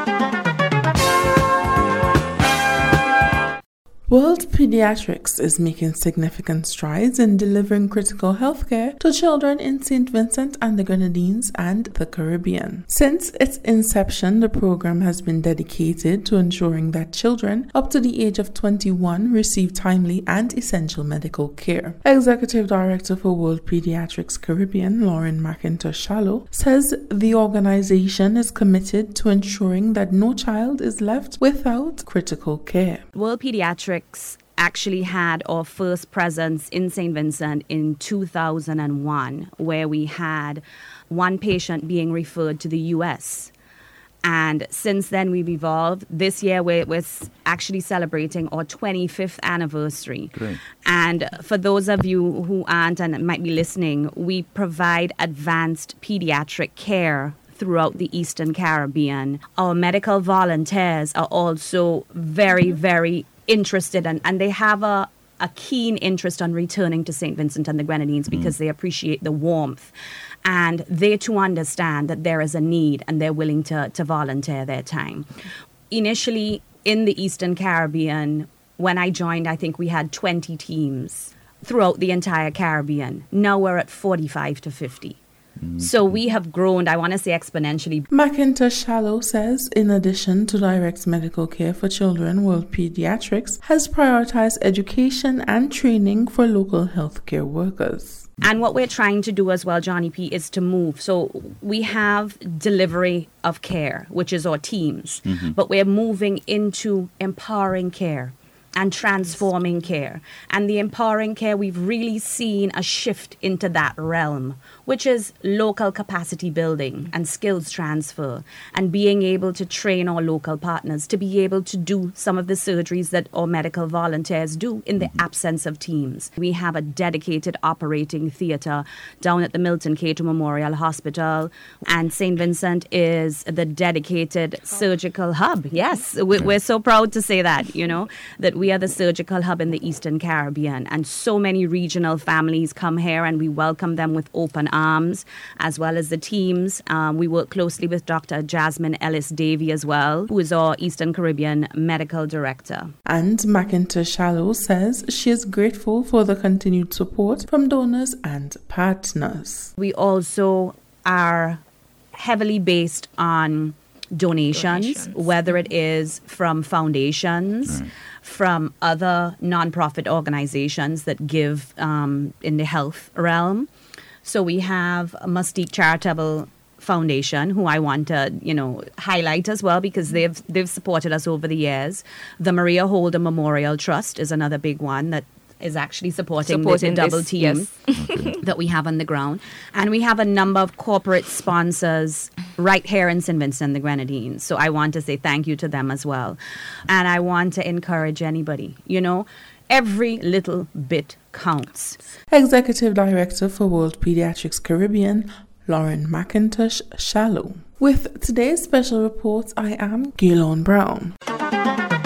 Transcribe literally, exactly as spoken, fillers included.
World Pediatrics is making significant strides in delivering critical health care to children in Saint Vincent and the Grenadines and the Caribbean. Since its inception, the program has been dedicated to ensuring that children up to the age of twenty-one receive timely and essential medical care. Executive Director for World Pediatrics Caribbean, Lauren McIntosh-Shallow, says the organization is committed to ensuring that no child is left without critical care. World Pediatrics actually had our first presence in Saint Vincent in two thousand one, where we had one patient being referred to the U S. And since then, we've evolved. This year, we're, we're actually celebrating our twenty-fifth anniversary. Great. And for those of you who aren't and might be listening, we provide advanced pediatric care throughout the Eastern Caribbean. Our medical volunteers are also very, very interested and, and they have a, a keen interest on returning to Saint Vincent and the Grenadines because mm. they appreciate the warmth. And they too understand that there is a need and they're willing to, to volunteer their time. Initially, in the Eastern Caribbean, when I joined, I think we had twenty teams throughout the entire Caribbean. Now we're at forty-five to fifty. So we have grown, I want to say exponentially. McIntosh-Shallow says, in addition to direct medical care for children, World Pediatrics has prioritized education and training for local healthcare workers. And what we're trying to do as well, Johnny P, is to move. So we have delivery of care, which is our teams, mm-hmm. but we're moving into empowering care and transforming care. And the empowering care, we've really seen a shift into that realm, which is local capacity building and skills transfer and being able to train our local partners to be able to do some of the surgeries that our medical volunteers do in the absence of teams. We have a dedicated operating theatre down at the Milton Cato Memorial Hospital, and Saint Vincent is the dedicated surgical hub. Yes, we're so proud to say that, you know, that we are the surgical hub in the Eastern Caribbean, and so many regional families come here and we welcome them with open arms, as well as the teams. Um, we work closely with Doctor Jasmine Ellis-Davy as well, who is our Eastern Caribbean Medical Director. And McIntosh-Shallow says she is grateful for the continued support from donors and partners. We also are heavily based on donations, donations. whether it is from foundations, right. from other nonprofit organizations that give um, in the health realm. So we have Mustique Charitable Foundation, who I want to, you know, highlight as well because they've they've supported us over the years. The Maria Holder Memorial Trust is another big one that is actually supporting, supporting the, the double team yes. okay. that we have on the ground. And we have a number of corporate sponsors right here in Saint Vincent and the Grenadines. So I want to say thank you to them as well. And I want to encourage anybody, you know, every little bit counts. Executive Director for World Pediatrics Caribbean, Lauren McIntosh-Shallow. With today's special report, I am Gaylorn Brown.